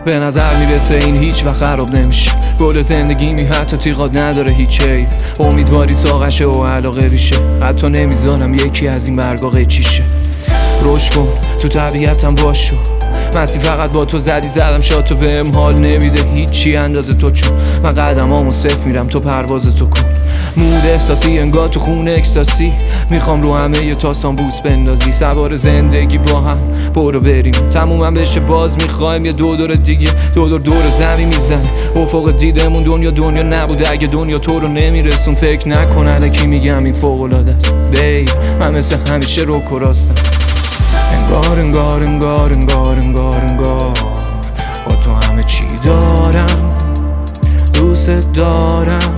به نظر میرسه این هیچ وقت خراب نمیشه. گل زندگی می حتی تیغات نداره هیچ عیب. امیدواری ساقشه و علاقه ریشه. حتی نمیذارم یکی از این برگا قیچیشه. رشد کن تو طبیعتم باشو. مستی فقط با تو زدم شاتو بهم حال نمیده هیچی اندازه تو، چون من قدمامو صفر میرم تو پرواز تو کن. مود احساسی انگار تو خونه اکستاسی. میخوام رو همه یه تاسان بوس بندازی. سوار زندگی با هم برو بریم تمومم بشه باز میخوایم یه دور دیگه. دور زمین میزنه افق دیدمون. دنیا نبوده اگه دنیا تو رو نمیرسون. فکر نکن الکی میگم این فوق‌العاده است بیب. من مثل همیشه رو راستم. انگار با تو همه چی دارم دوست دارم.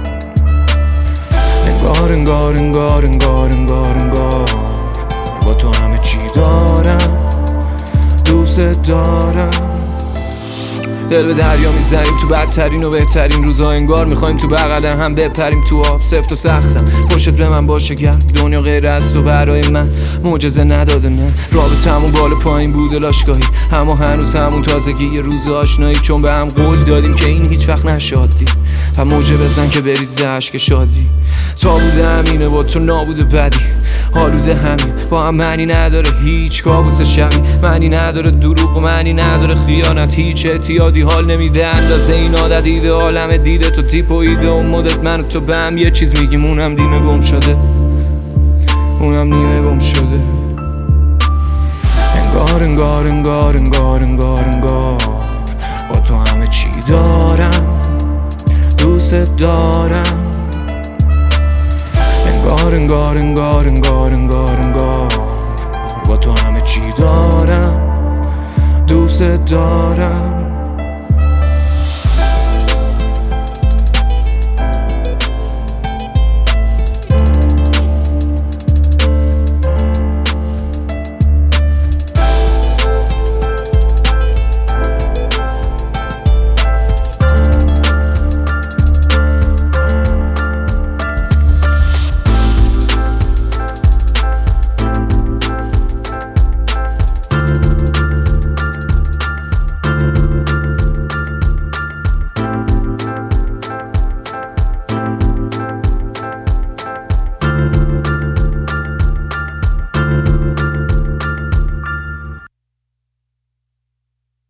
انگار با تو همه چی دارم دوست دارم. دل به دریا میزنیم تو بدترین و بهترین روزا. انگار میخوایم تو بغل هم بپریم تو آب. سفت و سختم پشت به من باشه گرم. دنیا غیر از تو برای من معجزه نداده نه. رابطمون بالا پایین بوده لاشگاهی، اما هنوز همون تازگی یه روز آشنایی. چون به هم قول دادیم که این هیچ وقت نشادی و موجه بزن که بریزه عشق شادی. تا بوده همینه با تو نابوده بدی. حالوده همین با هم معنی نداره هیچ کابوس شبی. معنی نداره دروغ و معنی نداره خیانت. هیچ اعتیادی حال نمیده اندازه این عادت. ایده عالم دیده تو تیپ و ایده و مدت. من و تو به هم یه چیز میگیم اونم نیمه گم شده. انگار با تو همه چی دارم دوست دارم. انگار با تو همه چی دارم دوست دارم.